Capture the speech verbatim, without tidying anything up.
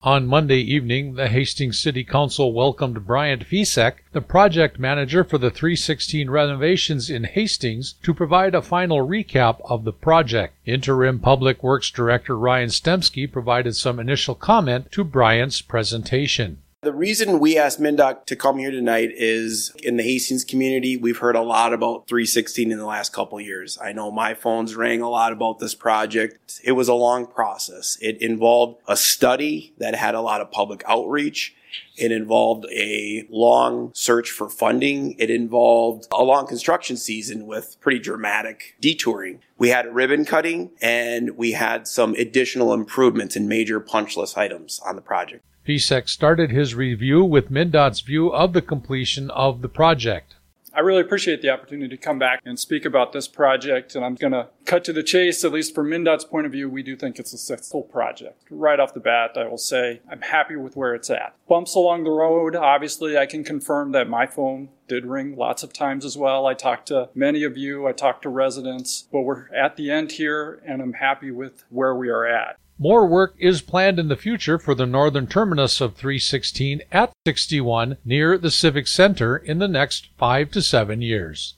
On Monday evening, the Hastings City Council welcomed Bryant Fisek, the project manager for the three sixteen renovations in Hastings, to provide a final recap of the project. Interim Public Works Director Ryan Stemsky provided some initial comment to Bryant's presentation. The reason we asked MnDOT to come here tonight is in the Hastings community, we've heard a lot about three sixteen in the last couple of years. I know my phones rang a lot about this project. It was a long process. It involved a study that had a lot of public outreach. It involved a long search for funding. It involved a long construction season with pretty dramatic detouring. We had a ribbon cutting, and we had some additional improvements and major punch list items on the project. Fisek started his review with MnDOT's view of the completion of the project. I really appreciate the opportunity to come back and speak about this project, and I'm going to cut to the chase. At least from MnDOT's point of view, we do think it's a successful project. Right off the bat, I will say I'm happy with where it's at. Bumps along the road, obviously I can confirm that my phone did ring lots of times as well. I talked to many of you, I talked to residents, but we're at the end here, and I'm happy with where we are at. More work is planned in the future for the northern terminus of three sixteen at sixty-one near the Civic Center in the next five to seven years.